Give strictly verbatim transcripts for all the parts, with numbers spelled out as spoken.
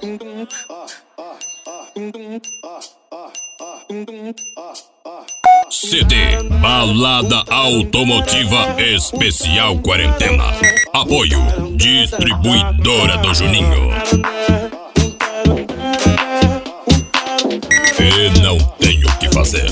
C D Balada Automotiva Especial Quarentena. Apoio Distribuidora do Juninho. E não tenho o que fazer.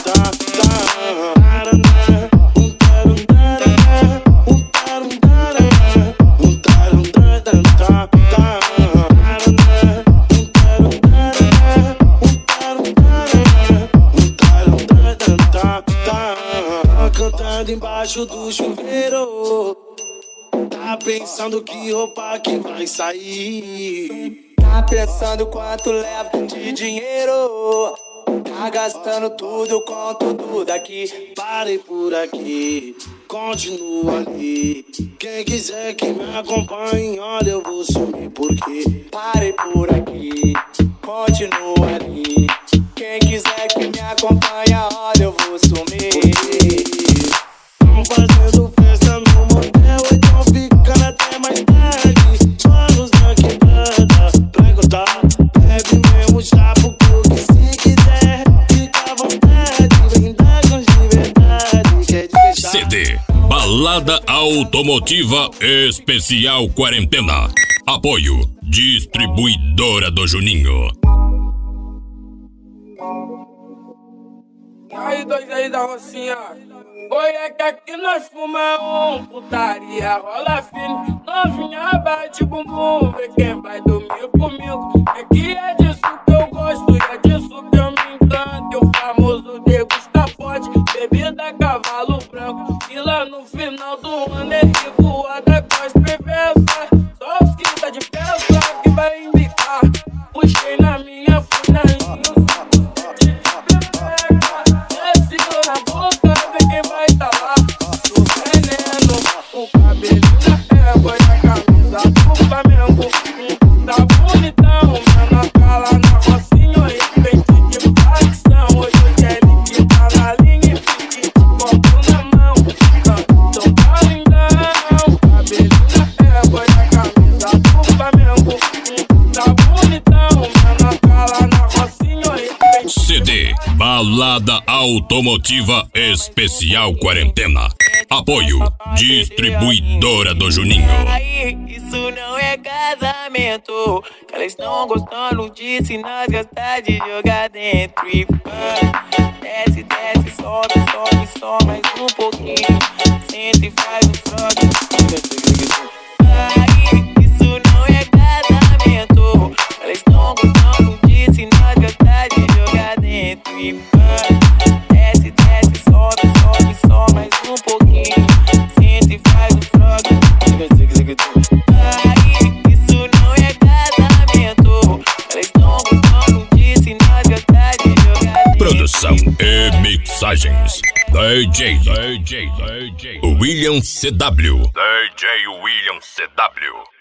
Cantando embaixo do chuveiro, tá pensando que roupa que vai sair. Tá pensando quanto leva de dinheiro. Tá gastando tudo com tudo daqui. Parei por aqui, continua ali. Quem quiser que me acompanhe, olha, eu vou sumir porque parei por aqui, continua ali. Quem quiser que me acompanhe, olha, eu vou sumir. Tão fazendo festa no motel, então ficando até mais tarde. Vamos na quebrada pra encontrar. Bebe mesmo chapo, porque se quiser, fica à vontade. Vem dar com de verdade, quer te deixar. C D Balada Automotiva Especial Quarentena. Apoio Distribuidora do Juninho. E aí, dois aí da Rocinha. Oi, é que aqui nós fumamos putaria, rola fino. Novinha bate bumbum, vê quem vai dormir comigo. É que é disso que eu gosto e é disso que eu me encanto. E o famoso degusta forte, bebida cavalo branco. E lá no final do ano ele voa da costa reversa. Só os que tá de peça que vai indicar. Puxei na minha, fui na linha. C D Balada Automotiva Especial Quarentena. Apoio Distribuidora do Juninho. Aí, isso não é casamento. Que elas estão gostando disso e nós gostamos de jogar dentro. E pã, desce, desce, sobe, sobe, só mais um pouquinho. Senta e faz um troço. Aí, isso não é casamento. Que elas estão gostando disso e nós gostamos de jogar dentro. E pã, desce, desce, sobe, sobe, só mais um pouquinho. Senta e faz um troço. Aí, isso não é casamento. Elas estão gostando disso e nós gostamos de jogar dentro. Produção e mixagens D J D J D J William C W D J William C W.